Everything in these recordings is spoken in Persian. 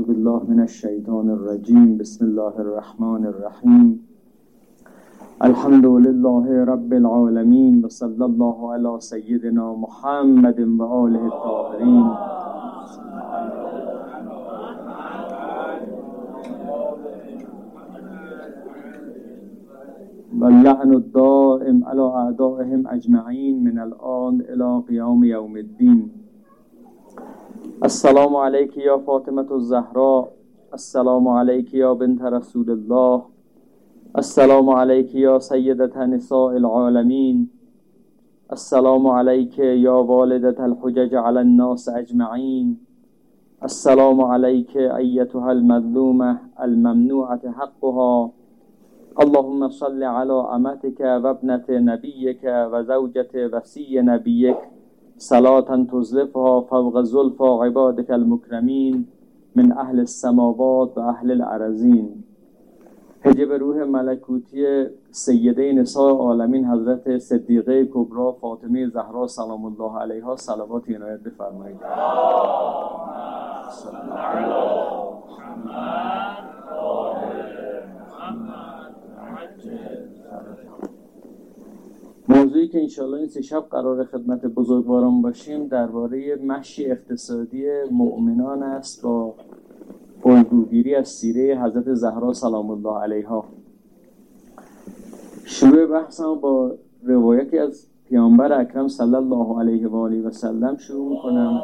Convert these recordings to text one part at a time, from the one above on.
بالله من الشیطان الرجیم. بسم الله الرحمن الرحیم. الحمد لله رب العالمین و صلی الله علی سیدنا محمد و آله الطاهرین. و اللعن الدائم علی اعدائهم اجمعین من الآن الی قیام یوم الدین. السلام علیک یا فاطمة الزهراء، السلام علیک یا بنت رسول الله، السلام علیک یا سیدة نساء العالمین، السلام علیک یا والدة الحجج علی الناس اجمعین، السلام علیک ایتها المظلومة الممنوعة حقها. اللهم صل على امتك و ابنة نبیك و زوجة وصی نبیك صلاة تزلفها فوق زلف عبادك المكرمين من اهل السماوات و اهل الارضین. حجب روح ملکوتی سیده نساء عالمین حضرت صدیقه کبری فاطمه زهرا سلام الله علیها صلوات عنایت بفرمایید. موضوعی که انشاءالله این 3 شب قرار خدمت بزرگواران باشیم درباره مشی اقتصادی مؤمنان است با الگوگیری از سیره حضرت زهرا سلام الله علیها. شروع بحثم با روایتی از پیامبر اکرم صلی الله علیه و آله و سلم شروع می‌کنم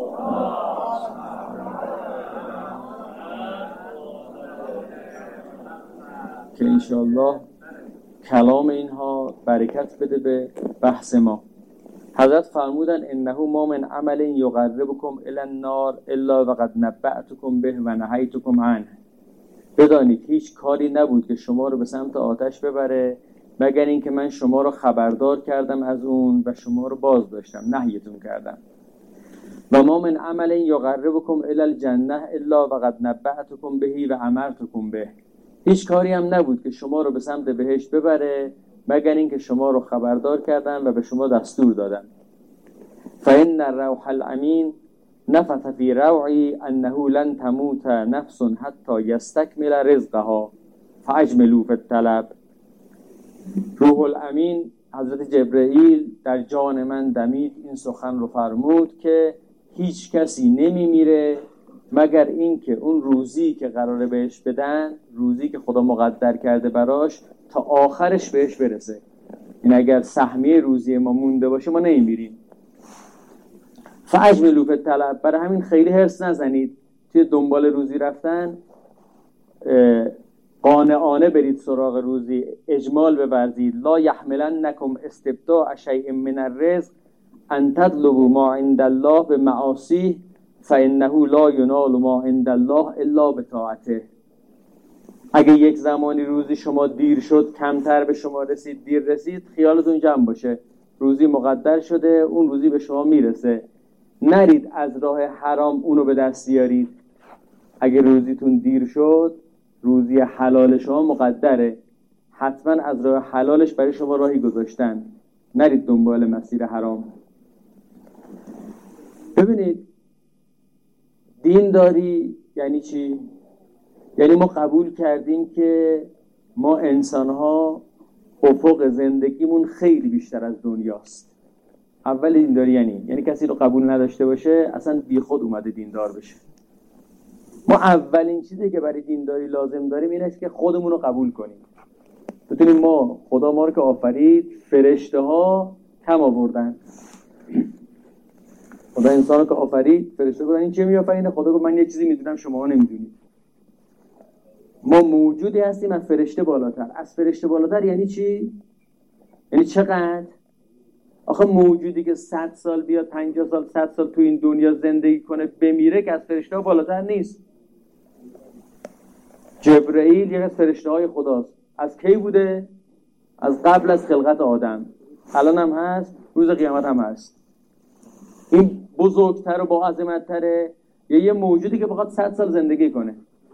که انشاءالله کلام اینها برکت بده به بحث ما. حضرت فرمودن انه ما من عمل یقربکم الی النار الا وقد نبأتکم به و نهیتکم عنه. بدانید هیچ کاری نبود که شما رو به سمت آتش ببره مگر اینکه من شما رو خبردار کردم از اون و شما رو باز داشتم، نهیتون کردم. و ما من عمل یقربکم الی الجنه الا وقد نبأتکم به و امرتکم به. هیچ کاری هم نبود که شما رو به سمت بهشت ببره مگر اینکه شما رو خبردار کردن و به شما دستور دادن. فإن الروح الامین نفث فی روعی انه لن تموت نفس حتی یستکمل رزقها فاجملوا فی الطلب. روح الامین حضرت جبرئیل در جان من دمید این سخن رو فرمود که هیچ کسی نمیمیره مگر اینکه اون روزی که قراره بهش بدن، روزی که خدا مقدر کرده براش، تا آخرش بهش برسه. این اگر سهمیه روزی ما مونده باشه ما نمیمیریم. فاجملوا فی الطلب. برای همین خیلی حرص نزنید توی دنبال روزی رفتن، قانعانه برید سراغ روزی، اجمال بورزید. لا یحملنکم استبداء شیء من الرزق ان تطلبوا ما عند الله بمعاصیه فانه لا ینال ما عند الله الا بطاعته. اگه یک زمانی روزی شما دیر شد، کمتر به شما رسید، دیر رسید، خیالتون جمع باشه، روزی مقدر شده، اون روزی به شما میرسه. نرید از راه حرام اونو به دست بیارید. اگه روزیتون دیر شد، روزی حلال شما مقدره، حتما از راه حلالش برای شما راهی گذاشتن. نرید دنبال مسیر حرام. ببینید دین داری یعنی چی؟ یعنی ما قبول کردیم که ما انسان‌ها افق زندگیمون خیلی بیشتر از دنیاست. اول دینداری یعنی کسی رو قبول نداشته باشه اصلا بی خود اومده دیندار بشه. ما اولین چیزی که برای دینداری لازم داریم اینه که خودمون رو قبول کنیم. بتونیم خدا ما رو که آفرید، فرشته ها کم آوردن. خدا انسان رو که آفرید، فرشته گفتن این چه میآفرینه؟ خدا گفت من یه چیزی میدونم شما نمیدونید. ما موجودی هستیم از فرشته بالاتر. از فرشته بالاتر یعنی چی؟ یعنی چقدر؟ آخه موجودی که 100 سال بیاد، 50 سال، 100 سال تو این دنیا زندگی کنه بمیره که از فرشته ها بالاتر نیست. جبرئیل یک از فرشته های خداست. از کی بوده؟ از قبل از خلقت آدم. الان هم هست، روز قیامت هم هست. این بزرگتر و با عظمت‌تره یا یه موجودی که بخواد 100 سال زندگی کنه؟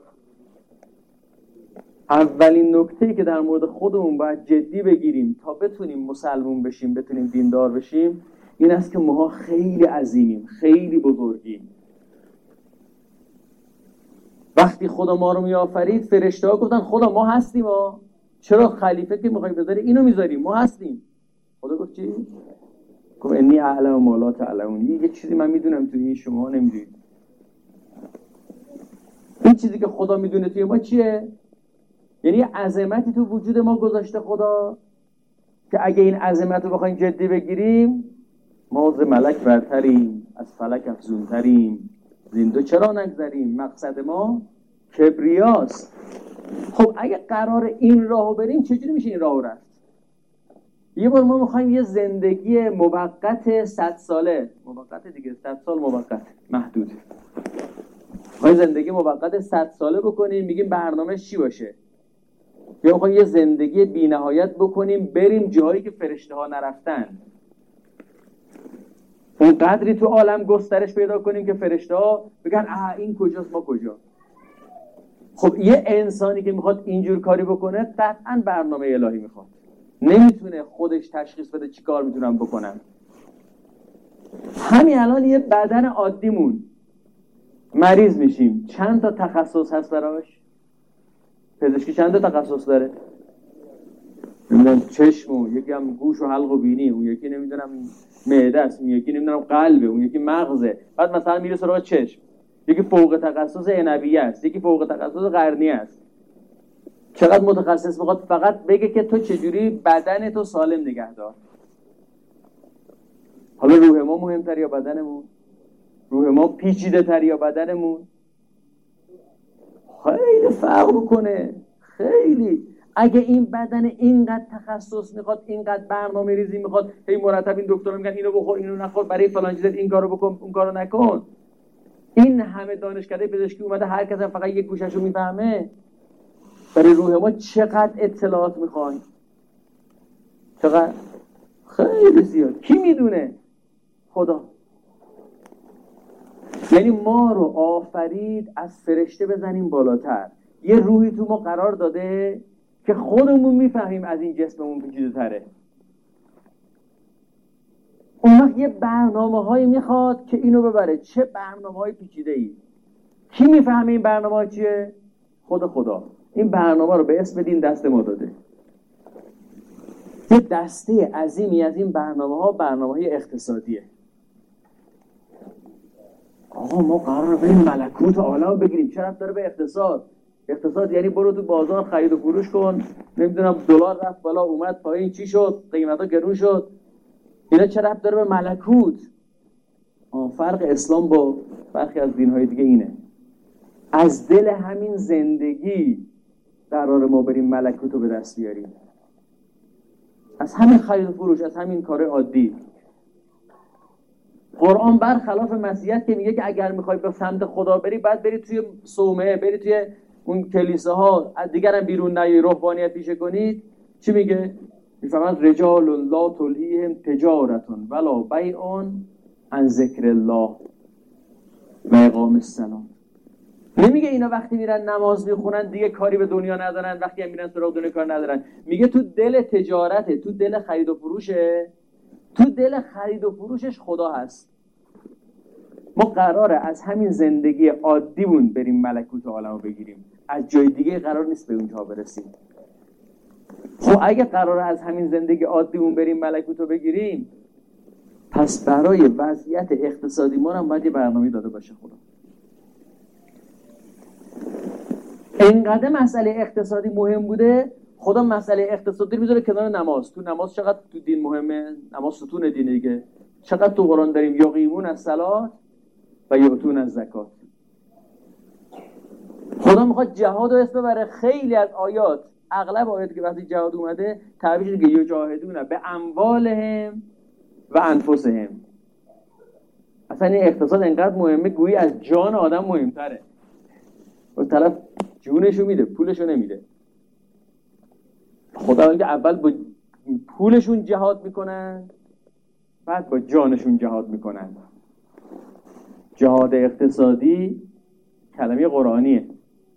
اولین نکته‌ای که در مورد خودمون باید جدی بگیریم تا بتونیم مسلمون بشیم، بتونیم دیندار بشیم، این است که ما خیلی عظیمیم، خیلی بزرگیم. وقتی خدا ما رو میآفرید فرشته‌ها گفتن خدا ما هستیم چرا خلیفه که میخوای بذاری اینو میذاریم، ما هستیم. خدا گفت چی؟ گفت انی اعلم ما لا تعلمون. یه چیزی من میدونم توی شما نمیدونید. این چیزی که خدا میدونه توی ما چیه؟ یعنی عظمتی تو وجود ما گذاشته خدا که اگه این عظمت رو بخوایم جدی بگیریم ما از ملک برتریم، از فلک افزونتریم، زندو چرا نگذریم، مقصد ما کبریاست. خب اگه قرار این راهو بریم چجوری میشه این راهو رفت؟ یه بار ما میخوایم یه زندگی موقت 100 ساله، موقت دیگه 100 سال موقت محدود، میخوایم زندگی موقت 100 ساله بکنیم، میگیم برنامه چی باشه؟ یا میخوایم یه زندگی بی نهایت بکنیم بریم جایی که فرشته ها نرفتن، اون قدری تو عالم گسترش پیدا کنیم که فرشته ها بگن این کجاست ما کجا. خب یه انسانی که میخواد اینجور کاری بکنه قطعا برنامه الهی میخواد، نمیتونه خودش تشخیص بده چی کار میتونم بکنم. همین الان یه بدن عادیمون مریض میشیم چند تا تخصص هست براش؟ پزشکی چند تا تخصص داره؟ نمیدونم چشم، یکی هم گوش و حلق و بینی، اون یکی نمیدونم معده است، اون یکی نمیدونم قلبه، اون یکی مغزه. بعد مثلا میره سراغ چشم، یکی فوق تخصص عنبیه است، یکی فوق تخصص قرنیه است. چقدر متخصص میخواد فقط بگه که تو چجوری بدن تو سالم نگه دار. حالا روح ما مهمتر یا بدنمون؟ روح ما پیچیده تر یا بدنمون؟ خیلی فرق میکنه، خیلی. اگه این بدن اینقدر تخصص میخواد، اینقدر برنامه ریزی میخواد، هی مرتب این دکترها میگن اینو بخور اینو نخور، برای فلان چیز این کارو بکن اون کارو نکن، این همه دانشکده پزشکی اومده هر کس فقط یک گوششو میفهمه. برای روح ما چقدر اطلاعات میخوایم؟ چقدر؟ خیلی زیاد. کی میدونه؟ خدا. یعنی ما رو آفرید از فرشته بزنیم بالاتر، یه روحی تو ما قرار داده که خودمون میفهمیم از این جسممون پیچیده تره. اون وقت یه برنامه هایی میخواد که اینو ببره. چه برنامه های پیچیده ای؟ کی میفهمه این برنامه ها چیه؟ خدا. این برنامه رو به اسم دین دست ما داده. یه دسته عظیمی از این برنامه ها برنامه های اقتصادیه. آقا ما قراره بریم ملکوت عالم بگیریم، چه ربط داره به اقتصاد؟ اقتصاد یعنی برو تو بازار خرید و فروش کن، نمیدونم دلار رفت بالا اومد پایین چی شد، قیمتا گرون شد، اینا چه ربط داره به ملکوت؟ فرق اسلام با برخی از دین‌های دیگه اینه. از دل همین زندگی قرار ما بریم ملکوت رو به دست بیاریم، از همین خرید و فروش، از همین کار عادی. قرآن برخلاف مسیحیت که میگه که اگر میخوای به سمت خدا بری بعد بری توی صومعه، بری توی اون کلیساها، دیگرم بیرون نیای روحانیت پیشه کنید، چی میگه؟ میفهمند رجال لا تلهیهم تجارت ولا بیع عن ذکر الله و اقام الصلاة. نمیگه اینا وقتی میرن نماز میخونن دیگه کاری به دنیا ندارن، وقتی هم میرن سراغ دنیا کار ندارن. میگه تو دل تجارته، تو دل خرید و فروشه، تو دل خرید و فروشش خدا هست. ما قراره از همین زندگی عادیمون بریم ملکوت عالم رو بگیریم، از جای دیگه قرار نیست به اونجا برسیم. خب اگه قراره از همین زندگی عادیمون بریم ملکوت رو بگیریم، پس برای وضعیت اقتصادی ما هم باید یه برنامه داده باشه خدا. اینقدر مسئله اقتصادی مهم بوده، خدا مسئله اقتصادی رو میذاره کنار نماز. تو نماز چقدر تو دین مهمه؟ نماز ستون دینه دیگه. چقدر تو قرآن داریم یقیمون الصلاة و یؤتون الزکات. خدا میخواد جهاد رو اسم ببره. خیلی از آیات، اغلب آیاتی که وقتی جهاد اومده تعبیرش که یجاهدون به اموالهم و انفسهم. اصلا این اقتصاد اینقدر مهمه گویی از جان آدم مهمتره. اون طرف جونشو میده، پولشو نمیده. خدا میگه اول با پولشون جهاد میکنن، بعد با جانشون جهاد میکنن. جهاد اقتصادی کلمه قرآنیه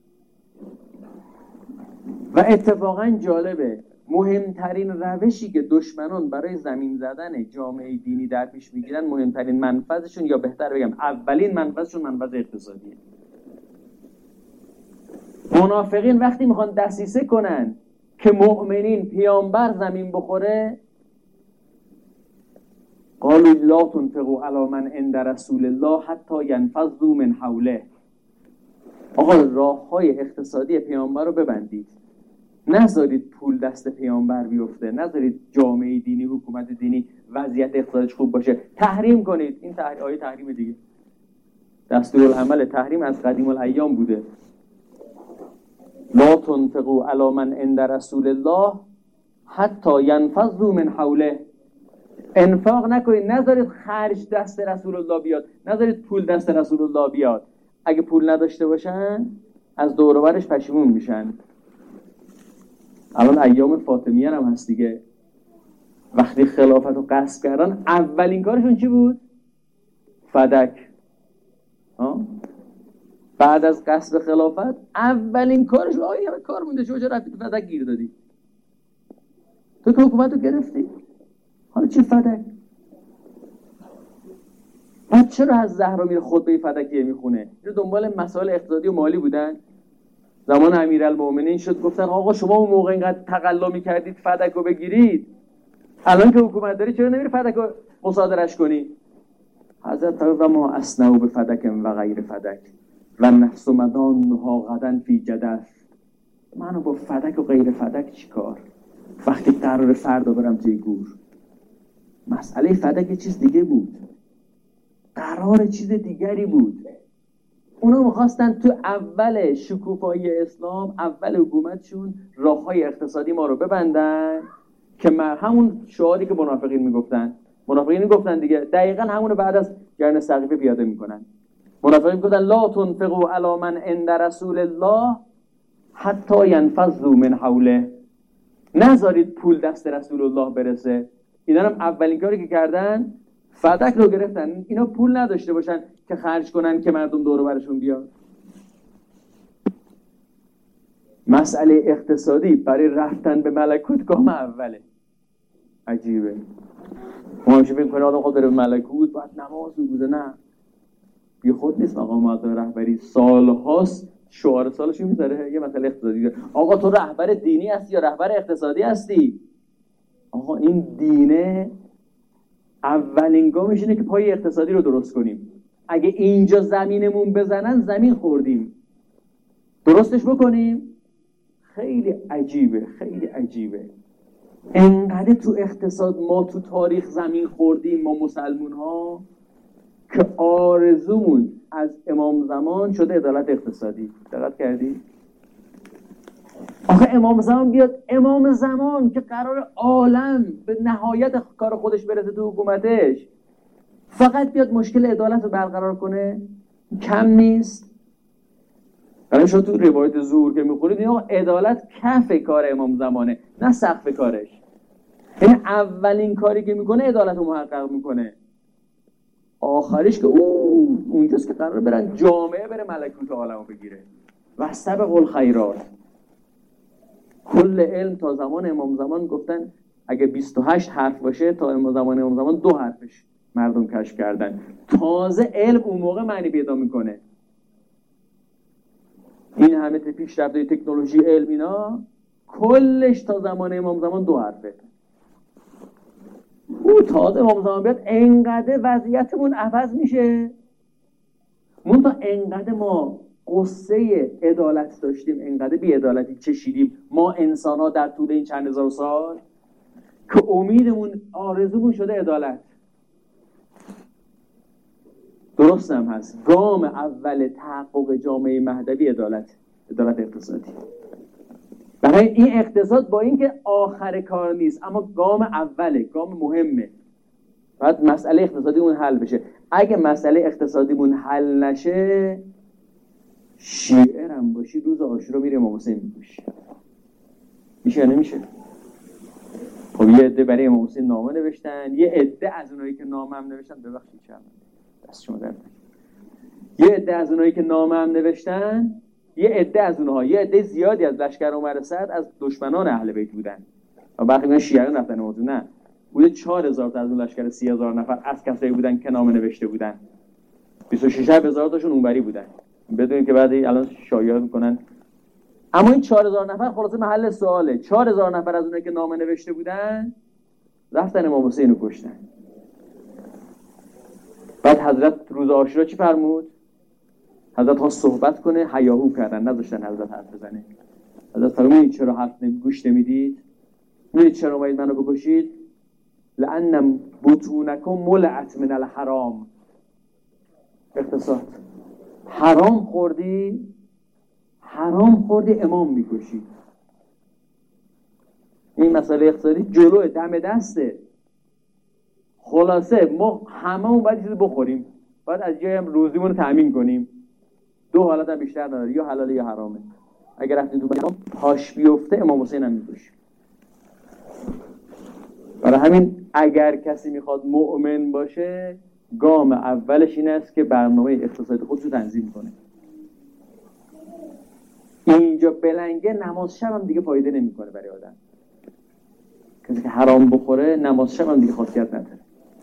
و اتفاقا جالبه، مهمترین روشی که دشمنان برای زمین زدن جامعه دینی در پیش میگیرن، مهمترین منفذشون، یا بهتر بگم اولین منفذشون، منفذ اقتصادیه. منافقین وقتی میخوان دسیسه کنن که مؤمنین پیامبر زمین بخوره، قالوا لا تنفقوا علی من عند رسول الله حتی ینفضوا من حوله. آقا راههای اقتصادی پیامبر رو ببندید، نذارید پول دست پیامبر بیفته، نذارید جامعه دینی، حکومت دینی وضعیت اقتصادش خوب باشه، تحریم کنید. این آیه تحریم دیگه، دستورالعمل تحریم از قدیم الایام بوده. لا تنفقوا علی من عند رسول الله حتی ینفضوا من حوله. انفاق نکنید، نذارید خرج دست رسول الله بیاد، نذارید پول دست رسول الله بیاد. اگه پول نداشته باشن از دور و برش پشیمون میشن. الان ایام فاطمیه هم هست دیگه. وقتی خلافت رو غصب کردن اولین کارشون چی بود؟ فدک. بعد از غصب خلافت اولین کارشون همه کار مونده، شما چرا رفتی فدک گیر دادی؟ تو که حکومت رو گرفتی، حالا چی فدک؟ بعد چرا از زهرا میره خطبه فدکیه میخونه؟ اینو دنبال مسائل اقتصادی و مالی بودن. زمان امیرالمومنین شد گفتن آقا شما اون موقع اینقدر تقلا میکردید فدک رو بگیرید، الان که حکومت داری چرا نمیری فدک رو مصادرش کنی؟ حضرت و ما اسنو به فدک و غیر فدک و نفس مدانها غدن فی جدف. منو با فدک و غیر فدک چی کار؟ وقتی قرار فردا برم توی گور. مسئله فدک چیز دیگه بود، قرار چیز دیگری بود. اونا میخواستن تو اول شکوفایی اسلام، اول حکومتشون، راههای اقتصادی ما رو ببندن که همون شعاری که منافقین میگفتن دیگه، دقیقاً همونو بعد از قرن سقیفه پیاده میکنن. منافقین میگفتن لا تنفقوا علی من عند رسول الله حتی ینفضوا من حوله. نذارید پول دست رسول الله برسه. اینا هم اولین کاری که کردن فدک رو گرفتن. اینا پول نداشته باشن که خرج کنن که مردم دور و برشون بیاد. مسئله اقتصادی برای رفتن به ملکوت گام اوله. عجیبه. ما همیشه فکر کنیم آدم خود بره به ملکوت باید نماز بگوزه. نه، بی خود نیست. مقام معظم رهبری سالهاست شعار سالش میذاره یه مسئله اقتصادی داره. آقا تو رهبر دینی هستی یا رهبر اقتصادی هستی؟ آقا این دینه اولین گامش اینه که پای اقتصادی رو درست کنیم. اگه اینجا زمینمون بزنن زمین خوردیم، درستش بکنیم. خیلی عجیبه، خیلی عجیبه. انقدر تو اقتصاد ما تو تاریخ زمین خوردیم ما مسلمون ها که آرزومون از امام زمان شده عدالت اقتصادی. دقت کردی؟ آخه امام زمان بیاد، امام زمان که قرار عالم به نهایت کار خودش برسه تو حکومتش، فقط بیاد مشکل عدالت رو برقرار کنه، کم نیست. برای شما تو روایت ظهور که میخورید این عدالت کف کار امام زمانه، نه سقف کارش. یعنی اولین کاری که میکنه عدالت رو محقق میکنه، آخرش که اونجاست که قرار برن جامعه بره ملکوت عالم رو بگیره. و سبق الخیرات. کل علم تا زمان امام زمان گفتن اگه 28 حرف باشه تا زمان امام زمان 2 حرفش مردم کشف کردن. تازه علم اون موقع معنی پیدا میکنه. این همه پیشرفته تکنولوژی علم اینا کلش تا زمان امام زمان 2 حرفه. تازه امام زمان بیاد انقدر وضعیتمون عوض میشه. تا انقدر ما قصه عدالت داشتیم، انقدر بی‌عدالتی چشیدیم ما انسان ها در طول این چند هزار سال که امیدمون، آرزومون شده عدالت. درست هم هست. گام اول تحقق جامعه مهدوی عدالت اقتصادی. برای این اقتصاد با اینکه آخر کار نیست اما گام اوله، گام مهمه. باید مسئله اقتصادیمون حل بشه. اگه مسئله اقتصادیمون حل نشه، شیعه هم باشی روز عاشورا میره امام حسین میکشی. میشه یا نمیشه؟ خب یه عده برای امام حسین نامه نوشتن، یه عده از اونایی که نامه هم نوشتن، ببخشید چرا دست شما درد، یه عده از اونایی که نامه هم نوشتن، یه عده زیادی از لشکر عمر سعد از دشمنان اهل بیت بودن و بقیه شیعه رفتن موضوع نه بوده. 4000 تا از اون لشکر 30000 نفر از کسایی بودن که نامه نوشته بودن. 26000 تاشون اونوری بودن. بدونید که بعد الان شایعه میکنن اما این 4000 نفر خلاصه محل سواله. 4000 نفر از اونایی که نامه نوشته بودن رفتن امام حسین رو کشتن. بعد حضرت روز عاشورا چی فرمود؟ حضرت ها صحبت کنه، هیاهو کردن، نذاشتن حضرت حرف بزنه. حضرت فرمود چرا حرف گوش نمیدید؟ میدید چرا اومدید منو بکشید؟ لأن بطونکم ملعت من الحرام. اقتصاد حرام خوردی امام میکشی. این مسئله اقتصادی جلوه دم دسته. خلاصه ما هممون باید چیزی بخوریم، باید از جایی هم روزیمون رو تأمین کنیم. دو حالت هم بیشتر نداره، یا حلاله یا حرامه. اگر رفتیم تو امام پاش بیفته امام حسین هم میکشی. برای همین اگر کسی میخواد مؤمن باشه گام اولش این است که برنامه اقتصادی خودش رو تنظیم کنه. اینجا بلنگه نماز شب هم دیگه فایده نمیکنه برای آدم. کسی که حرام بخوره نماز شب هم دیگه خاصیت نداره.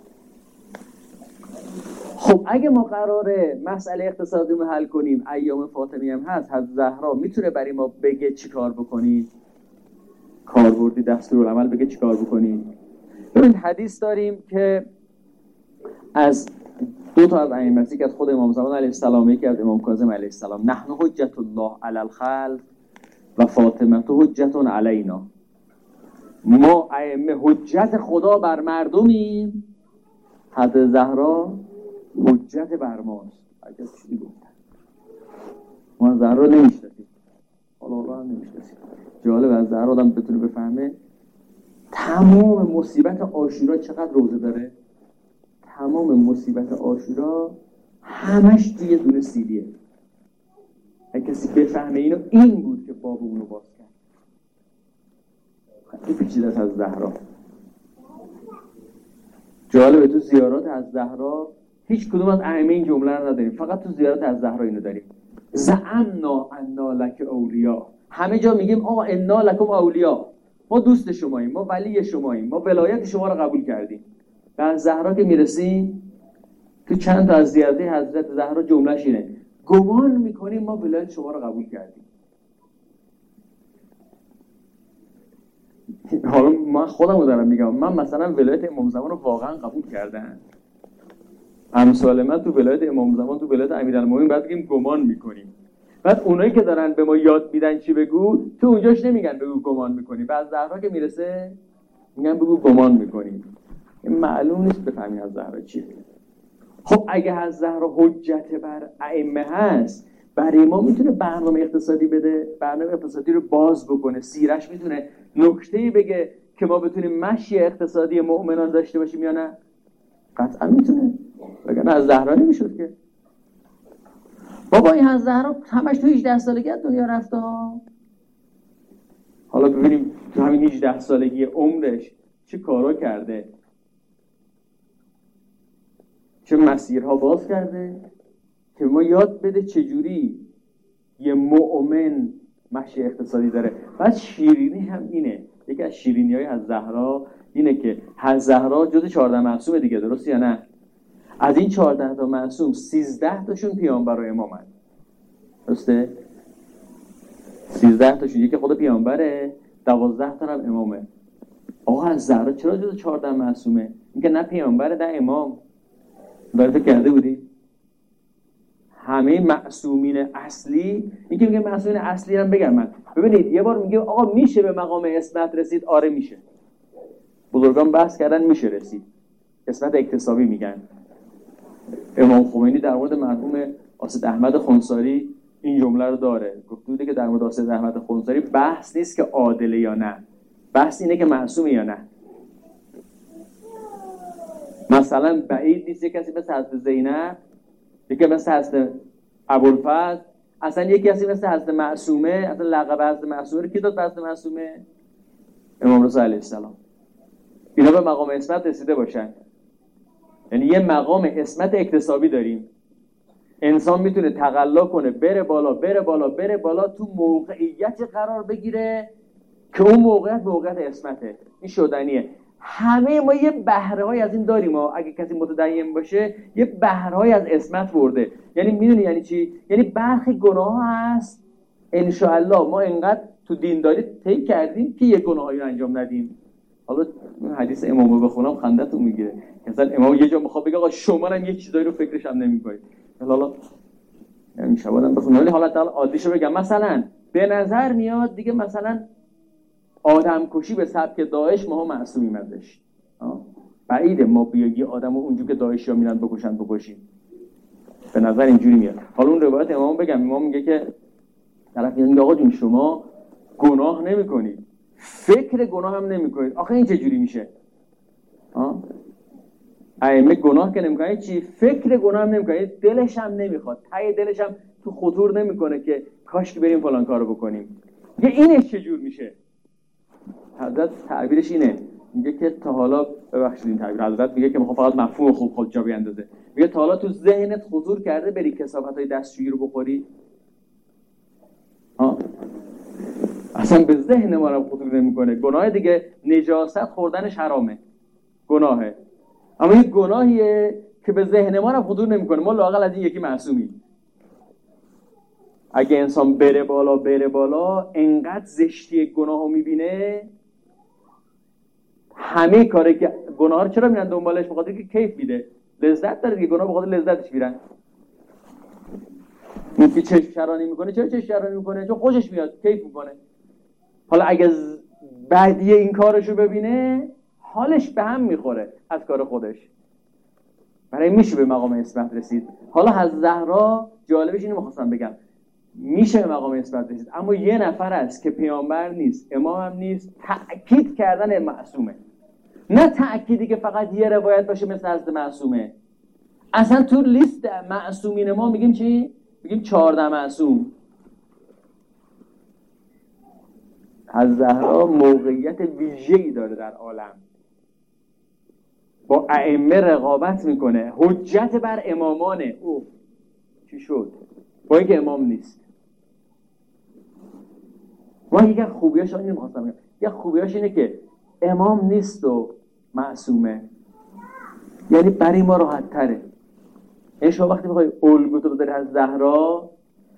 خب اگه ما قراره مسئله اقتصادی رو حل کنیم، ایام فاطمی هم هست، حضرت زهرا میتونه برای ما بگه چی کار بکنید؟ کاربردی دستورالعمل بگه چی کار بکنید؟ ببین حدیث داریم که از دو تا از ائمه، که از خود امام زمان علیه السلام، یکی از امام کاظم علیه السلام، نحن حجت الله علی الخلق و فاطمه حجت علینا. ما ائمه حجت خدا بر مردمیم، حضرت زهرا حجت بر ماست. عجب چیزی گفتن. ما زهرا نمیشناسیم، حالا نمیشناسیم. جالب از زهرا آدم بتونه بفهمه تمام مصیبت عاشورا چقدر روزه داره. تمام مصیبت عاشورا همش توی دونه سیدیه. اگه کسی بفهمه اینو، این بود که باب اونو باز کرد. خیلی پیچیده است از زهرا. جالبه تو زیارات از زهرا هیچ کدوم از ائمه این جمله رو نداریم، فقط تو زیارات از زهرا اینو داریم. زعمنا انا لک اولیا. همه جا میگیم آقا انا لکم اولیا، ما دوست شماییم، ما ولی شماییم، ما ولایت شما رو قبول کردیم. و از زهرا که میرسیم تو چند تا از زیارت حضرت زهرا جملهش اینه: گمان میکنیم ما ولایت شما رو قبول کردیم. حالا من خودم رو دارم میگم، من مثلا ولایت امام زمان رو واقعا قبول کردم؟ امثال من تو ولایت امام زمان، تو ولایت امیرالمومنین بعد بگیم گمان میکنیم. بعد اونایی که دارن به ما یاد میدن چی بگو، تو اونجاش نمیگن بگو گمان میکنیم. بعد زهرا که میرسه میگن بگو گمان میکنیم. این معلوم نیست بفهمی از زهرا چیه. خب اگه از زهرا حجت بر ائمه هست، برای ما میتونه برنامه اقتصادی بده، برنامه اقتصادی رو باز بکنه. سیرش میتونه نکته‌ای بگه که ما بتونیم مشی اقتصادی مؤمنان داشته باشیم یا نه؟ قطعا میتونه. وگرنه از زهرا نمیشد که. بابا این از زهرا همش تو 18 سالگی از دنیا رفته ها. حالا ببینیم تو همین 18 سالگی عمرش چه کارا کرده، چه مسیرها باز کرده که ما یاد بده چجوری یه مؤمن مشی اقتصادی داره. بعد شیرینی هم اینه، یکی از شیرینی‌های از زهرا اینه که از زهرا جز 14 معصوم دیگه، درست یا نه؟ از این 14 تا معصوم 13 تاشون پیامبر و امامن. درسته؟ 13 تاشون یکی خود پیامبره، 12 تا هم امامه. آقا از زهرا چرا جز 14 معصومه؟ اینکه نه پیامبره نه امام. فکر کرده بودی؟ همه معصومین اصلی، این که میگه معصومین اصلی هم بگم من. ببینید یه بار میگه آقا میشه به مقام اسمت رسید؟ آره میشه. بزرگان بحث کردن میشه رسید. اسمت اکتسابی میگن. امام خمینی در مورد مرحوم آسد احمد خنثاری این جمله رو داره. گفته بوده که در مورد آسد احمد خنثاری بحث نیست که عادله یا نه، بحث اینه که معصومه یا نه. مثلا بعید نیست کسی مثل حضرت زینب، یکی مثل حضرت ابوالفضل، اصلا یکی مثل حضرت معصومه، اصلا لقب حضرت معصومه رو کی داد به حضرت معصومه؟ امام رضا علیه السلام. اینا به مقام اسمت رسیده باشن. یعنی یه مقام اسمت اکتسابی داریم. انسان میتونه تقلا کنه، بره بالا بره بالا بره بالا، تو موقعیت قرار بگیره که اون موقعیت اسمته. این شدنیه. همه ما یه بهره‌های از این داریم. اگه کسی متدین باشه یه بهره‌های از اسمت برده. یعنی میدونی یعنی چی؟ یعنی برخی گناه هست انشاءالله ما اینقدر تو دینداری طی کردیم که یه گناهی رو انجام ندیم. حالا این حدیث امامو بخونم خندتون میگیره. مثلا امام یه جا میخواد بگه آقا شما هم یه چیزایی رو فکرش هم نمی‌کنید. حالا نمیشه بودم بخونم، ولی حالت عادیشو بگم. مثلا به نظر میاد دیگه مثلا آدم کشی به سبک داعش ما معصومیم ازش. بعیده ما بیاگی آدمو اونجوری که داعشیا میرن بکشیم. به نظر اینجوری میاد. حالا اون روایت امام بگم، امام میگه که طرف میگه آقا جون شما گناه نمی‌کنید، فکر گناه هم نمی‌کنید. آخه این چه جوری میشه؟ ائمه گناه که نمی‌کنه چی؟ فکر گناه هم نمی‌کنه، دلش هم نمیخواد، ته دلش هم تو خطور نمی‌کنه که کاش که بریم فلان کارو بکنیم. میگه اینش چه جور میشه؟ حضرت تعبیرش اینه، میگه که تا حالا ببخشید این تعبیر حضرت میگه که میخواد فقط مفهوم خوب خود جا بیاندازه. میگه تا حالا تو ذهنت خطور کرده بری کثافت‌های دستشویی رو بخوری؟ اصلا به ذهن ما رو خطور نمی‌کنه. گناه دیگه نجاست خوردنش حرامه، گناهه. اما این گناهیه که به ذهن ما رو خطور نمی‌کنه. ما لااقل از این یکی معصومیم. اگه انسان بره بالا انقدر زشتی گناهو می‌بینه، همه کاری که گناه رو چرا میرن دنبالش؟ بخاطر که کیف میده، لذت داره دیگه. گناه بخاطر لذتش میرن. اون که چشم چرانی میکنه، چرا چشم چرانی میکنه؟ چون خوشش میاد، کیف میکنه. حالا اگه بعدیه این کارشو ببینه حالش به هم میخوره از کار خودش. برای میشه به مقام اسمت رسید. حالا از زهرا جالبش اینو میخواستم بگم، میشه به مقام اسمت رسید، اما یه نفر است که پیامبر نیست، امام هم نیست، تأکید کردن معصومه. نه تأکیدی که فقط یه روایت باشه مثل حضرت معصومه. اصلا تو لیست معصومین ما میگیم چی؟ میگیم 14 معصوم. از زهرا موقعیت ویژه‌ای داره در عالم، با ائمه رقابت میکنه، حجت بر امامانه. او چی شد؟ با اینکه امام نیست. ما یکی خوبیاش اینو می‌خواستم بگم، یه خوبیاش اینه که امام نیست و معصومه، یعنی برای ما راحت تره. این شما وقتی میخوای الگو تو بذاری از زهرا،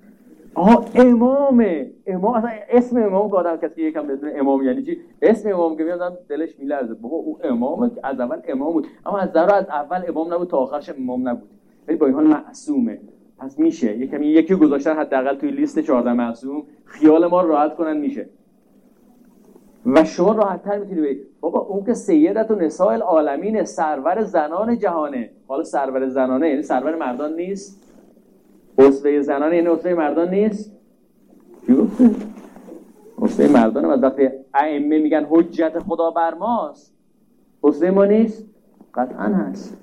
امامه، امام اصلا اسم امام که آدم کسی یکم بدونه امام یعنی چی، اسم امام که میاد دلش میلرزه. بابا او امامه، از اول امام بود، اما از زهرا از اول امام نبود تا آخرش امام نبود، ولی با این حال معصومه. پس میشه یکی گذاشتن حداقل توی لیست 14 معصوم، خیال ما رو راحت کنن میشه. و شما راحت‌تر میتونی بگی بابا اون که سیدت و نساء العالمین، سرور زنان جهانه. حالا سرور زنانه یعنی سرور مردان نیست؟ اسوه زنانه یعنی اسوه مردان نیست؟ چی گفته؟ اسوه مردانه. و وقتی ائمه میگن حجت خدا بر ماست، اسوه ما نیست؟ قطعاً هست.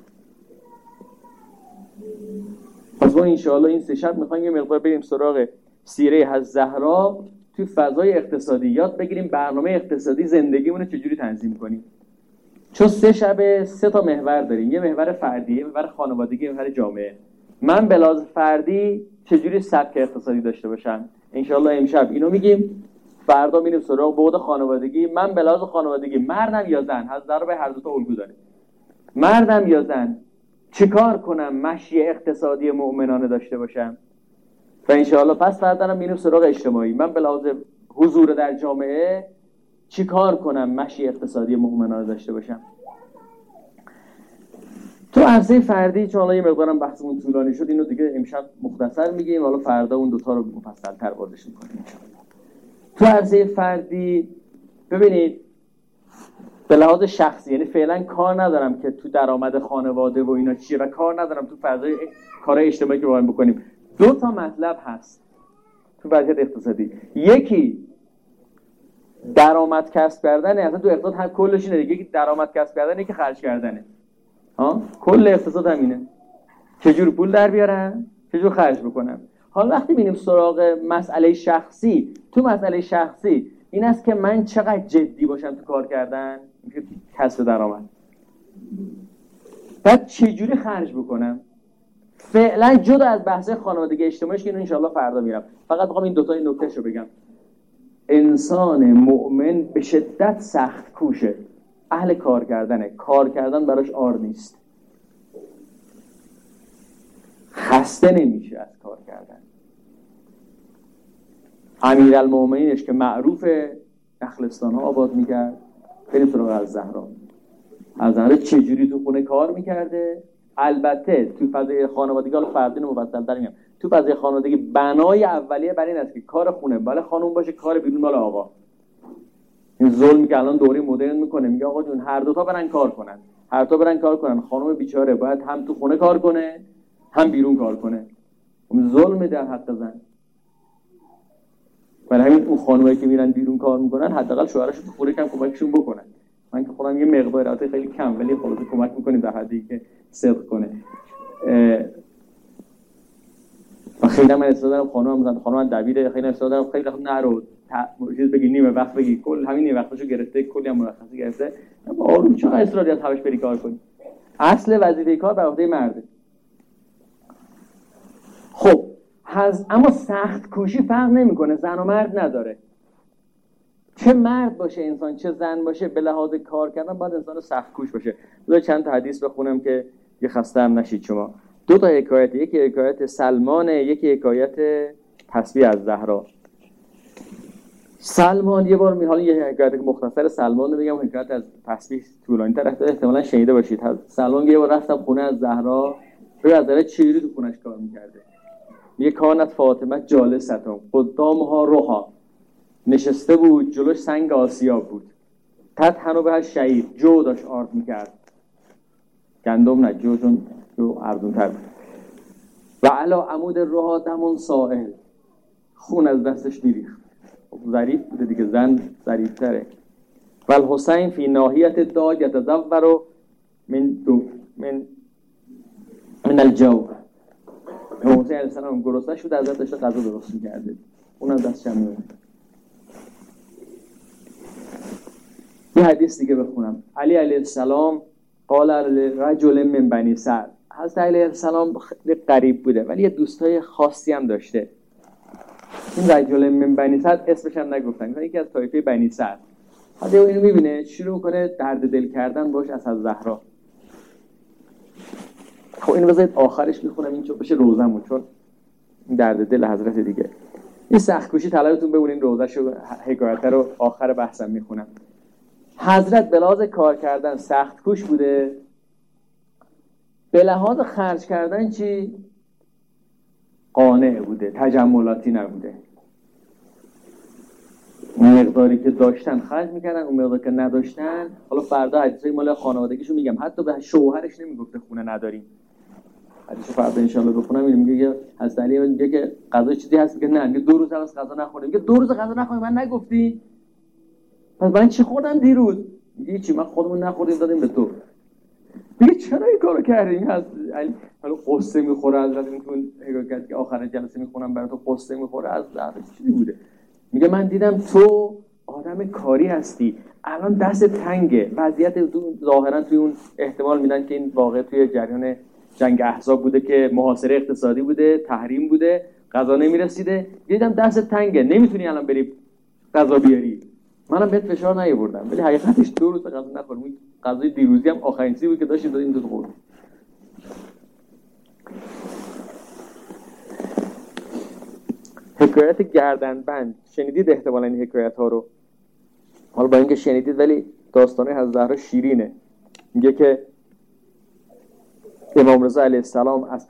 پس ما انشاءالله این 3 شب میخوایم یه مقدار بریم سراغ سیره حضرت زهرا، توی فضای اقتصادی یاد بگیریم برنامه اقتصادی زندگیمون رو چجوری تنظیم کنیم. چون 3 شب 3 تا محور داریم، یه محور فردی، یه محور خانوادگی، یه محور جامعه. من به لحاظ فردی چجوری سبک اقتصادی داشته باشم، انشاءالله امشب اینو میگیم، فردا میریم سراغ بعد خانوادگی. من به لحاظ خانوادگی، مردم یا زن، حضرت زهرا به هر دو تا الگو داره، مردم یا زن چیکار کنم مشی اقتصادی مؤمنانه داشته باشم. و انشاءالله پس فردا میریم سراغ اجتماعی. من به لحاظ حضور در جامعه چیکار کنم مشی اقتصادی مؤمنانه داشته باشم. تو عرصه فردی چون حالا یه مقدارم بحثمون طولانی شد، اینو دیگه امشب مختصر میگیم، حالا فردا اون دوتا رو مفصل‌تر بازش میکنیم انشاءالله. تو عرصه فردی ببینید به لحاظ شخصی، یعنی فعلا کار ندارم که تو درآمد خانواده و اینا چیه و کار ندارم تو فضای کارهای اجتماعی که باید بکنیم. 2 تا مطلب هست تو وضعیت اقتصادی. یکی درآمد کسب کردنه، اصلا تو اقتصاد هر کلش اینه دیگه، یکی درآمد کسب کردنه، یکی خرج کردنه. کل اقتصاد همینه، چجور پول در بیارم، چجور خرج بکنم. حالا وقتی بینیم سراغ مسئله شخصی، تو مسئله شخصی این است که من چقدر جدی باشم تو کار کردن، کسب درآمد، بعد چجوری خرج بکنم. فعلا جدا از بحث خانوادگی اجتماعیش که اینو انشالله فردا میرم، فقط میخوام این دوتا نکتهشو بگم. انسان مؤمن به شدت سخت کوشه، اهل کار کردنه، کار کردن براش عار نیست، خسته نمیشه از کار کردن. امیرالمومنینش که معروف نخلستان ها آباد میکرد. بریم سراغ از زهرا. از زهرا چجوری تو خونه کار میکرده؟ البته تو فضای خانوادگی، حالا فردین مفصل‌تر میگم، تو فضای خانوادگی بنای اولیه بر این است که کار خونه بالا خانم باشه، کار بیرون بالا آقا. این ظلمی که الان دوره مدرن میکنه، میگه آقا جون هر دو تا برن کار کنن، هر تا برن کار کنن، خانم بیچاره باید هم تو خونه کار کنه هم بیرون کار کنه. اون ظلم در حق زن. برای همین اون خانمایی که میرن بیرون کار میکنن حداقل شوهراشون تو خونه کم کمکشون بکنن. من که خودم یه مقدار البته خیلی کم ولی خلاص کمک میکنیم در حدی که صدق کنه. و خیلی من استفاده دارم خانم دبیر خیلی استفاده دارم، خیلی نرو چیز بگی نیمه وقت بگی، کل همین نیمه وقتشو گرفته، کلی هم مرخصی گرفته. آروم چقدر اصراری از حوش بری کار کنی. اصل وظیفه کار بر عهده مرده. خب اما سخت کوشی فرق نمیکنه، زن و مرد نداره. چه مرد باشه انسان چه زن باشه، به لحاظ کار کردن باید انسان سخت کوش باشه. بذار چند تا حدیث بخونم که یه خسته هم نشید شما. دو تا حکایت، یکی حکایت سلمان، یکی حکایت تسبیح از زهرا. سلمان یه بار حالا یه حکایت مختصر سلمان رو بگم، حکایت از تسبیح طولانی‌تر احتمالاً شنیده باشید. سلمان یه بار رفتم خونه از زهرا، به از چجوری تو خونش کار می‌کرده. میگه کانت فاطمه جالستون قدامها روها، نشسته بود جلوش سنگ آسیاب بود. تطحنو به شعیر، جو داشت آرد میکرد، گندم نه، جو ارزونتر بود. و علا عمود روها دمون سائل، خون از دستش میریخت. ظریف بوده دیگه، زن ظریفتره. و الحسین فی ناحیت داد یتزور من الجو. حسین علیه السلام گرسنه شد، از داشته غذا درست میکرده، اونم دستش هم میونه. یه حدیث دیگه بخونم. علی علیه السلام قال رجل من بنی سعد. حضرت علی علیه السلام خیلی غریب بوده ولی یه دوستای خاصی هم داشته. این رجل من بنی سعد اسمش هم نگفتن، یکی از طایفه بنی سعد. حالا اینو میبینه شروع کنه درد دل کردن باش از زهرا. خب اینو بذارید آخرش میخونم، این چون بشه روزمون، چون این درد دل حضرت دیگه. این سخت کوشی طلبتون ببینین، روزشو حکایت رو آخر بحثم میخونم. حضرت به لحاظ کار کردن سخت کوش بوده، به لحاظ خرج کردن چی؟ قانع بوده، تجملاتی نبوده. اون مقداری که داشتن خرج میکردن، اون مقداری که نداشتن. حالا فردا حدیثای مال خانوادگیشو میگم، حتی به شوهرش نمیگفته خونه نداریم. حدیثو فردا ان شاء الله بخونم. میگه حضرت علی میگه که غذا چیزی هست، میگه نه، میگه 2 روز از غذا نخوریم. میگه 2 روز غذا نخوریم، من نگفتی؟ پس من چی خوردم دیروز؟ میگه چی، من خودمون نخوردیم دادیم به تو. میگه چرا این کارو کردی؟ از حالا قصه میخوره حضرت، میگه حکایت که آخر جلسه میخونم برای تو، قصه میخوره از چیزی بوده. میگه من دیدم تو آدم کاری هستی، الان دست تنگه، وضعیت تو ظاهرا توی اون احتمال میدن که این واقعا توی جریان جنگ احزاب بوده که محاصره اقتصادی بوده، تحریم بوده، غذا نمیرسیده. دیدم دست تنگه، نمیتونی الان بری غذا بیاری. منم بهت فشار نیاوردم ولی حقیقتش 2 روز غذا نخوردم. غذای دیروزی هم آخرین چیزی بود که داشتیم دادیم تو خورد. حکایت گردنبند شنیدید احتمالاً این حکایت ها رو. حالا با اینکه شنیدید ولی داستانه حضرت زهرا شیرینه. میگه که امام رضا علیه السلام از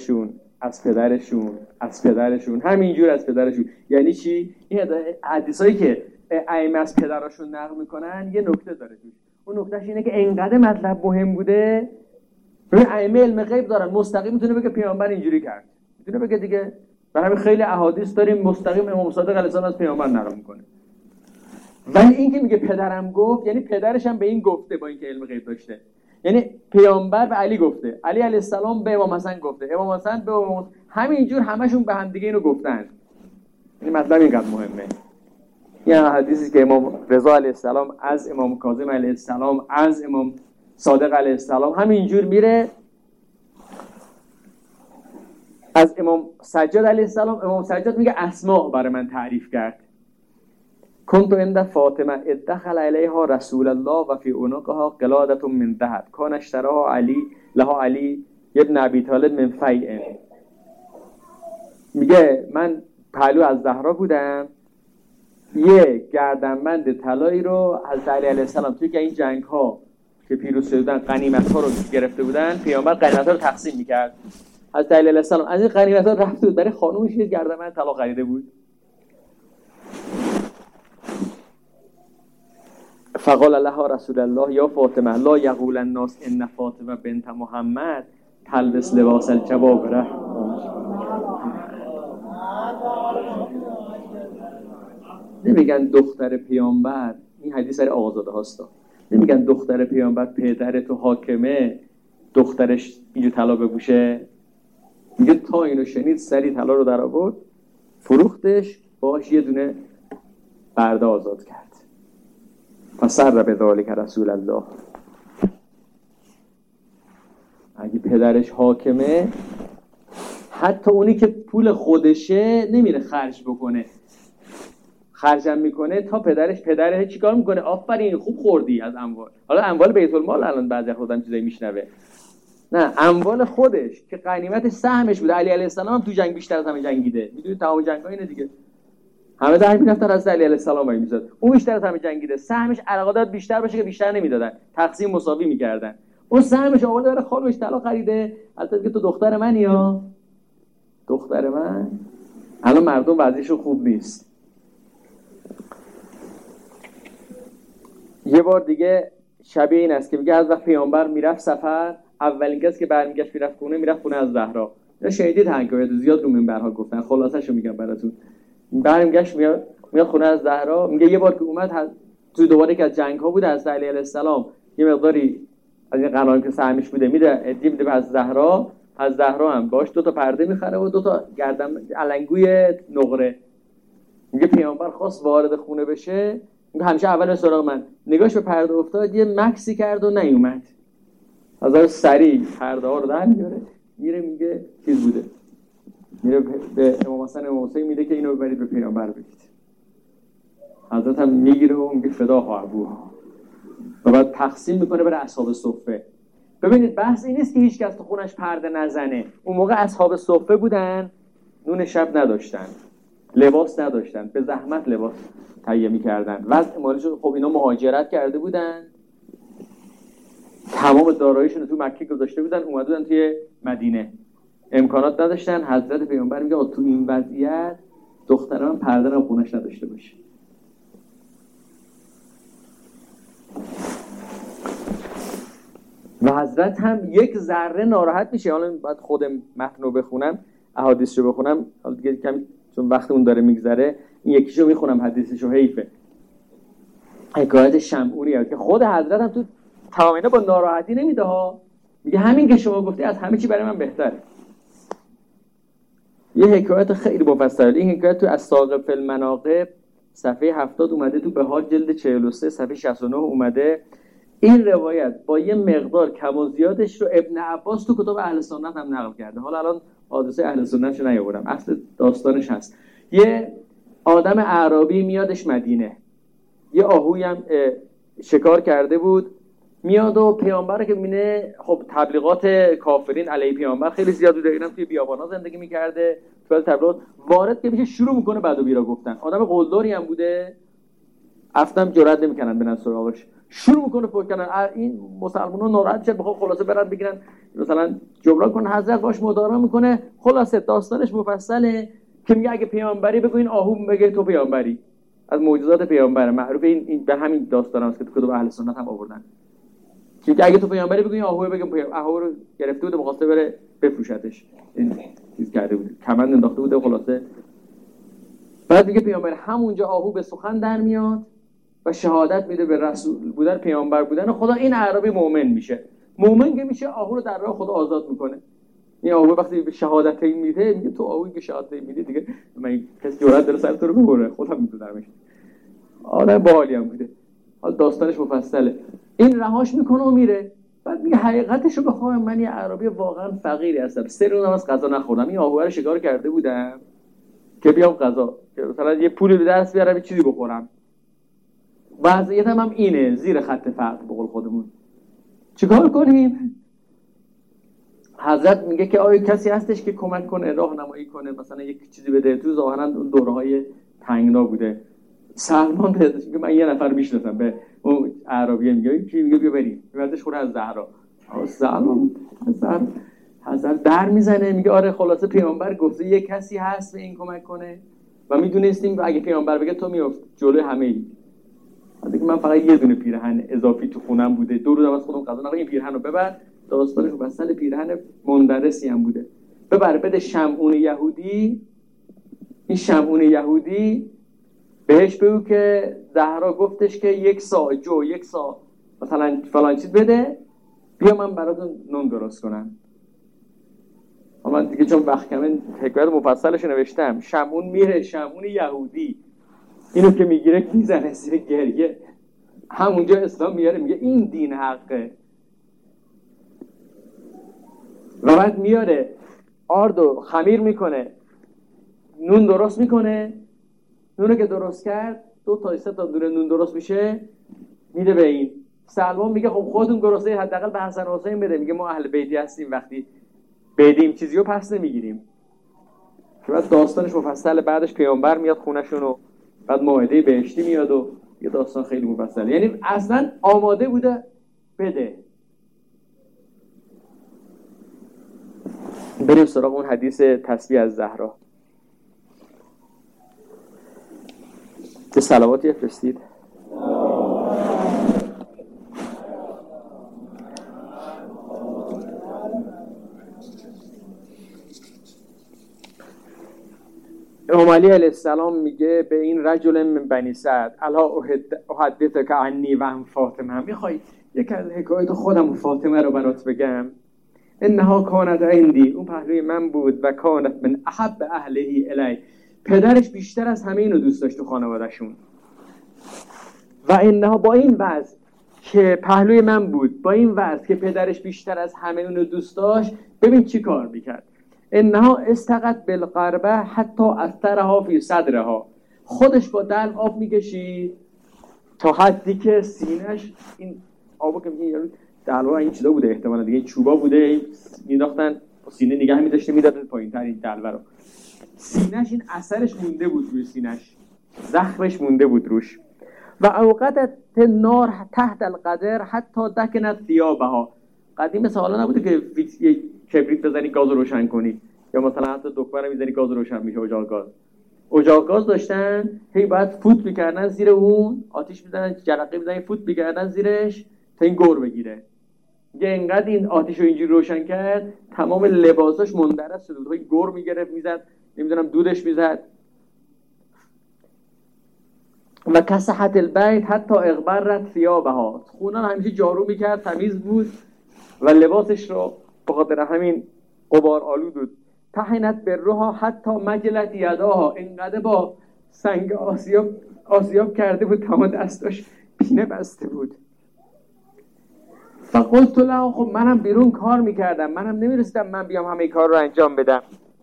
پدرشون همینجور از پدرشون. یعنی چی؟ این حدیثایی که ائمه از پدرشون نقل میکنن یه نکته داره توش. اون نکتهش اینه که انقدر مطلب مهم بوده، ببین ائمه علم غیب دارن، مستقیم میتونه بگه پیامبر اینجوری کرد، میتونه بگه دیگه. برای خیلی احادیث داریم مستقیم امام صادق علیه السلام از پیامبر نقل میکنه. ولی این که میگه پدرم گفت، یعنی پدرش هم به این گفته، با اینکه علم غیب داشته. یعنی پیامبر به علی گفته، علی علیه السلام به امام حسن گفته، امام حسن به امام، همینجور همشون به هم دیگه اینو گفتن. این مطلب اینقدر مهمه. این حدیثی که امام رضا علیه السلام از امام کاظم علیه السلام از امام صادق علیه السلام همینجور میره. از امام سجاد علیه السلام، امام سجاد میگه اسماء برای من تعریف کرد. كنت عند فاطمه ادخل علیها رسول الله و فی عنقها قلاده من ذهب کان اشتراها علی لها علی ابن ابی طالب من فیء. میگه من پهلو از زهرا بودم، یه گردنبند طلایی رو حضرت علی علیه السلام توی که این جنگ ها که پیروز شده بودن غنیمت ها رو گرفته بودن، پیامبر غنیمت ها رو تقسیم میکرد. حضرت علی علیه السلام از این غنیمت ها رفته بود برای خانومش یه گردنبند طلا خریده بود. فقال لها رسول الله یا فاطمه لا یقول الناس ان فاطمه بنت محمد تلبس لباس الجبابره. نمیگن دختر پیامبر، این حدیث سر آزاده هاستا، نمیگن دختر پیامبر پدر تو حاکمه دخترش اینجور طلا بپوشه. میگه تا اینو شنید سری طلا رو در آورد فروختش، باش یه دونه برده آزاد کرد. فسر به ذالک رسول الله. اگه پدرش حاکمه حتی اونی که پول خودشه نمیره خرج بکنه، خرجم میکنه تا پدرش چیکار میکنه؟ آفرین خوب خوردی از اموال. حالا اموال بیت المال الان بعضی خودم چیزایی میشنوه، نه اموال خودش که غنیمت سهمش بوده. علی علیه السلام هم تو جنگ بیشتر از همه جنگیده، میدونید تمام جنگ‌ها اینه دیگه، همه در میرفتن از علی علیه السلام وای میزد، اون بیشتر از همه جنگیده، سهمش علاقات بیشتر باشه که بیشتر نمیدادن، تقسیم مساوی میکردن. اون سهمش آورده برای خانومش طلا خریده. البته که تو دختر منی یا دختر من. الان مردم وضعیتشون خوب نیست. یه بار دیگه شبیه این است که میگه از وقت پیامبر میرفت سفر، اولین کسی که برمیگشت میرفت خونه از زهرا. یا شنیدید حکایت زیاد رو منبرها گفتن، خلاصه‌شو میگم براتون. برمیگشت میاد خونه از زهرا. میگه یه بار که اومد تو دوباره که از جنگ ها بود، از علی علیه السلام یه مقداری از این غنایم که سهمش بوده میده به از زهرا. از زهرا هم باش 2 تا پرده میخره و 2 تا گردن علنگوی نقره. میگه پیامبر خواست وارد خونه بشه، میگه همیشه اول به سراغ من، نگاش به پرده افتاد، یه مکسی کرد و نیومد. از سریع پرده ها رو در میاره، میره میگه چیز بوده، میره به امام حسن امام حسین میده که اینو ببرید به پیامبر بگید. حضرت هم میگیره و میگه فداها ابوها و بعد تقسیم میکنه برای اصحاب صفه. ببینید بحث این نیست که هیچ کس تو خونش پرده نزنه. اون موقع اصحاب صفه بودن، نون شب نداشتن، لباس نداشتن، به زحمت لباس تهیه میکردن. وضع مالیشون خب اینا مهاجرت کرده بودن، تمام داراییشون رو تو مکه گذاشته بودن، اومده بودن توی مدینه، امکانات نداشتن. حضرت پیامبر میگه تو این وضعیت دختر من پرده رو خونش نداشته باشه. و حضرت هم یک ذره ناراحت میشه. حالا بعد خود متن رو بخونم، احادیث رو بخونم، حالا دیگه کم چون وقتمون داره میگذره این یکیشو میخونم، حدیثشو حیفه. حکایت شمعونیه که خود حضرت هم تو تمام اینا با ناراحتی نمیده ها، میگه همین که شما گفتی از همه چی برای من بهتره. یه حکایت خیلی مفصله، این حکایت تو الساقط فی المناقب صفحه 70 اومده، تو بهار جلد 43 صفحه 69 اومده. این روایت با یه مقدار کم و زیادش رو ابن عباس تو کتاب اهل سنت هم نقل کرده. حالا الان حادثه اهل سنت رو نیاوردم، اصل داستانش هست. یه آدم اعرابی میادش مدینه، یه آهوی هم شکار کرده بود، میاد و پیامبر که میبینه خب تبلیغات کافرین علیه پیامبر خیلی زیاد بوده، اینم توی بیابانا زندگی میکرده، تو تبلیغات وارد که میشه شروع میکنه بد و بیرا گفتن. آدم قلدری هم بوده، افتم جرئت نمیکنن برن سراغش، شروع میکنه فوت کردن. این مسلمان‌ها ناراحت شدن، بخوام خلاصه برن بگیرن مثلا جبران کنه. حضرت باش مدارا میکنه. خلاصه داستانش مفصله که میگه اگه پیامبری بگو این آهو بگه تو پیامبری، از معجزات پیامبر معروف. این به همین داستان است که تو کتب اهل سنت هم آوردن که اگه تو پیامبری بگو این آهو بگه. آهو رو گرفته بود مقاصد بره بفروشتش، این چیز کرده بود، کمند انداخته بود. خلاصه بعد میگه پیامبر همونجا آهو به سخن در میاد و شهادت میده به رسول بودن، پیامبر بودن خدا. این اعرابی مؤمن میشه. مؤمن که میشه آهو رو در راه خدا آزاد میکنه. این آهو وقتی به شهادت میده میگه تو آهویی که شهادت میدی دیگه من کسی جرأت داره سر تو رو ببره، خودم میتونمش. آدم باحالی هم بوده. حالا داستانش مفصله. این رهاش میکنه و میره. بعد میگه حقیقتشو بخوام من یه اعرابی واقعا فقیری هستم، 3 روز از غذا نخوردم، این آهو رو شکار کرده بودم که بیام غذا که مثلا یه پولی به دست بیارم یه چیزی بخورم. وضعیتم هم اینه، زیر خط فقر به قول خودمون. چیکار کنیم؟ حضرت میگه که آیا کسی هستش که کمک کنه، راهنمایی کنه، مثلا یک چیزی بده. تو ظاهرا اون دوره‌های تنگنا بوده، سلمان پیداش میگه من یه نفر میشناسم، به اون اعرابیه میگه کی، میگه بیا بریم، میبردش خونه از زهرا. سلمان حضرت در میزنه میگه آره خلاصه پیامبر گفته یه کسی هست به این کمک کنه و میدونستیم اگه پیامبر بگه تو میافت جلوی همه ای. دیگه من فقط یه دونه پیرهن اضافی تو خونم بوده، 2 روز از خودم غذا نخوردم، این پیرهن رو ببر. داستانش مفصل، پیرهن مندرسی هم بوده، ببر بده شمعون یهودی. این شمعون یهودی بهش بگو که زهرا گفتش که 1 ساعت جو 1 ساعت مثلا فلان چیز بده، بیا من براتون نون درست کنم. من دیگه چون وقت کمه حکایت مفصلش نوشتم. شمعون میره، شمعون یهودی اینو که میگیره میزنه زیر گریه. همونجا اسلام میاره میگه این دین حقه. و بعد میاره آردو خمیر میکنه، نون درست میکنه. نونو که درست کرد 2 تا 3 تا دونه نون درست میشه، میده به این. سلمان میگه خب خودتون گرسنه حداقل به حسن و حسین بده. میگه ما اهل بیتی هستیم، وقتی بدیم چیزیو پس نمیگیریم. بعد داستانش مفصله. بعدش پیامبر میاد خونه‌شون و بعد موعده بهشتی میاد و یه داستان خیلی مفصله. یعنی اصلا آماده بوده بده. بریم سراغ اون حدیث تسبیح از زهرا. چه صلواتی فرستید؟ امام علی علیه السلام میگه به این رجل من بنی سعد الا احدثک عنی و عن فاطمه، میخوای یک از حکایت خودم و فاطمه رو برات بگم؟ انها کانت عندی، اون پهلوی من بود، و کانت من احب اهله الی، پدرش بیشتر از همه اینو دوست داشت تو خانوادهشون. و انها، با این وضع که پهلوی من بود، با این وضع که پدرش بیشتر از همه اونو دوست داشت، ببین چی کار میکرد. انها استقت بالقربه حتی اثرها فی صدرها، خودش با دلو آب میکشید تا حدی که سینه‌اش، این آبو که میگه دلوها این چیزا بوده احتمالاً دیگه، چوبا بوده مینداختن سینه نگه می‌داشته میداد پایین‌تر این دلو رو، سینه‌اش این اثرش مونده بود روی سینه‌اش، زخمش مونده بود روش. و اوقدت نار تحت القدر حتی دکنت ثیابها، قدیم مثل حالا نبوده که یک کبریت بزنی گاز روشن کنی، یا مثلا حتی دکمه می‌زنی گاز روشن میشه، اجاق گاز داشتن، هی باید فوت می‌کردن زیر اون آتیش، می‌زدن جرقه می‌زدن فوت می‌کردن زیرش تا این گور بگیره. یه انقدر این آتیشو اینجوری روشن کرد تمام لباساش مندرس شده بود، هی گور می‌گرفت میزد، نمیدونم دودش میزد. و کسحت البیت حتی اغبرت ثیابها، خونه رو همیشه جارو می‌کرد، تمیز بود و لباسش رو به خاطر همین غبار آلود بود. تحنت برها حتی مجلت یداها، اینقدر با سنگ آسیاب کرده بود تمام دستاش پینه بسته بود. فقلت له، خب منم بیرون کار میکردم، منم نمیرسیدم من بیام همه کار رو انجام بدم.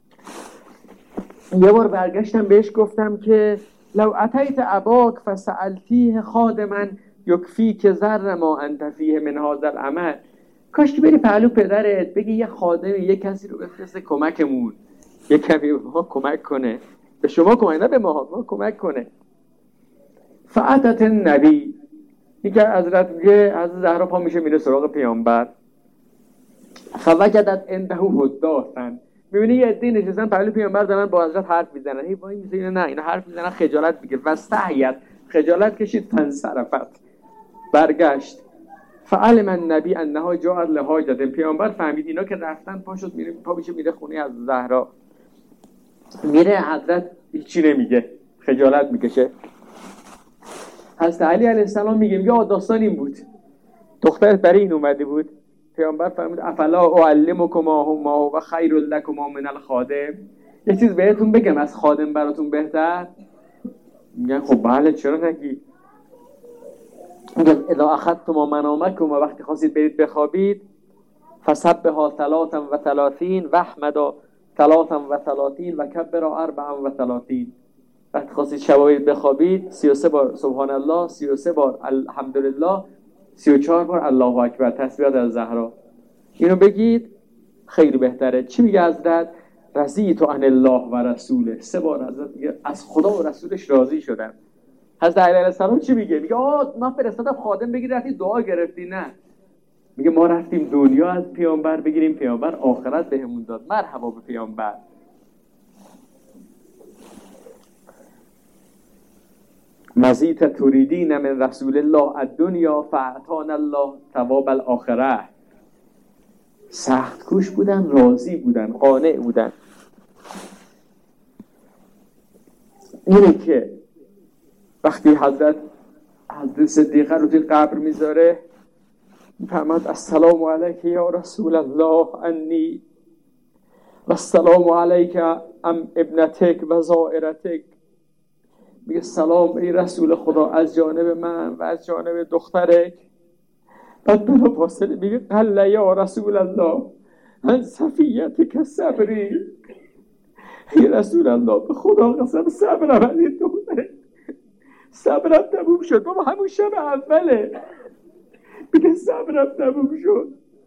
یه بار برگشتم بهش گفتم که لو اتیت اباک فسألتیه خادما یکفیک ذر ما انت فیه من هذا العمل، کاش که بری پهلو پدرت بگی یه خادم، یه کسی رو بفرسته کمکمون، یه کمی به ما کمک کنه، به شما کمک نه به ما کمک کنه. فاتت النبی، این که حضرت میگه حضرت زهرا پا میشه میره سراغ پیامبر. فوجدت عنده حداثا، میبینی یه عده نشستن پهلو پیامبر دارن با حضرت حرف میزنن، هی وای میسه نه اینا حرف میزنن، خجالت میگه و استحیت، خجالت کشید، فانصرفت، برگشت. فعلم النبی انها جاءت لحاجت، پیامبر فهمید اینا که رفتن، پاشد میره، پا میشه میره خونه از زهرا. میره حضرت هیچی نمیگه، خجالت میکشه. حضرت علی علیه السلام میگه داستان این بود، دخترت برای این اومده بود. پیامبر فرمود افلا اعلمکما ما و خیر لکما من الخادم، یه چیز بهتون بگم از خادم براتون بهتر؟ میگن خب بله چرا نگی. میگن اذا اخذتم منامکم، وقتی خواستید برید بخوابید، فسبحوا 33 و احمدا 33 و کبروا 34. وقتی خواستید شب بخوابید 33 بار سبحان الله، 33 بار الحمدلله، 34 بار الله اکبر، تسبیحات از زهرا. اینو بگید خیلی بهتره. چی میگه حضرت؟ رضیت عن الله و رسوله، 3 بار حضرت میگه از خدا و رسولش راضی شدم. حضرت علی علیه السلام چی میگه؟ میگه من فرستادم خادم بگیری رفتی دعا گرفتی. نه، میگه ما رفتیم دنیا از پیامبر بگیریم، پیامبر آخرت بهمون داد. مرحبا به پیامبر. مزیت تریدین من رسول الله الدنیا فاعطانا الله ثواب الاخره. سخت کوش بودن، راضی بودن، قانع بودن. اینه که وقتی حضرت صدیقه رو توی قبر میذاره، میفرماد السلام علیک یا رسول الله انی و السلام علیک ام ابنتک و زائرتک. میگه سلام ای رسول خدا از جانب من و از جانب دخترک. بعد بلا فاصله میگه قل یا رسول الله من صفیتک صبری. ای رسول الله به خدا قسم صبرم علی دخترک، صبرم تموم شد. بابا همون شب اوله میگه صبرم تموم شد.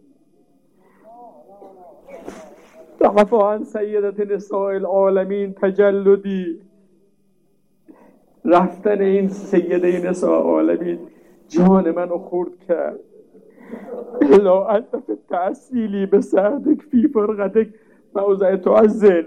ضعفا عن سیدت نساء العالمین تجلدی. رفتن این سیده نساء العالمین جان منو خورد کرد. الا انت فی التعسیلی بسعدک فی فرقتک موضع تعزل.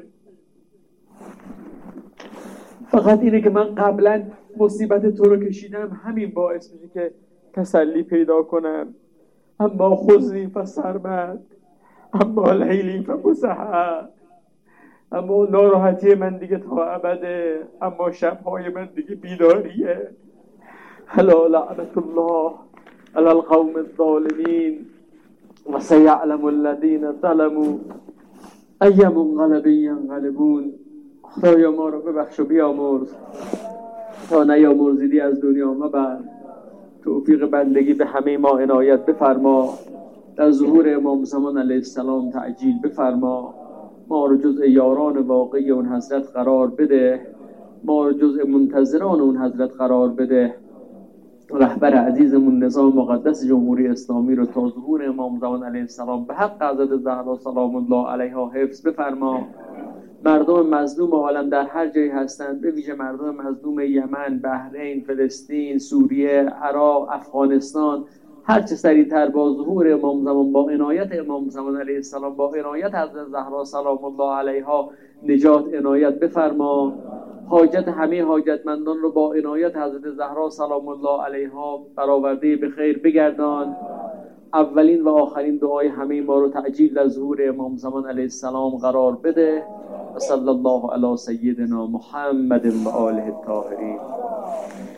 فقط اینه که من قبلا مصیبت تو رو کشیدم، همین باعث میشه که تسلی پیدا کنم. اما خزنی فسرمد، اما لیلی فمسحر. اما ناراحتی من دیگه تا ابده، اما شبهای من دیگه بیداریه. هلا لعنت الله علی القوم الظالمین و سیعلم الذین ظلموا ای منقلب ینقلبون. خدایا ما رو ببخش و بیامرز، تا نیامرزیدی از دنیا مبر. توفیق بندگی به همه ما عنایت بفرما. در ظهور امام زمان علیه السلام تعجیل بفرما. ما رو جزء یاران واقعی اون حضرت قرار بده. ما رو جزء منتظران اون حضرت قرار بده. رهبر عزیزمون نظام مقدس جمهوری اسلامی رو تا ظهور امام زمان علیه السلام به حق حضرت زهرا سلام الله علیها حفظ بفرما. مردم مظلوم عالم در هر جایی هستند، به ویژه مردم مظلوم یمن، بحرین، فلسطین، سوریه، عراق، افغانستان، هر چه سریعتر با ظهور امام زمان، با عنایت امام زمان علیه السلام، با عنایت حضرت زهرا سلام الله علیها نجات عنایت بفرما. حاجت همه حاجتمندان رو با عنایت حضرت زهرا سلام الله علیها برآورده به خیر بگردان. اولین و آخرین دعای همه ما رو تعجیل در ظهور امام زمان علیه السلام قرار بده. و صلی الله علی سیدنا محمد و آله الطاهرین.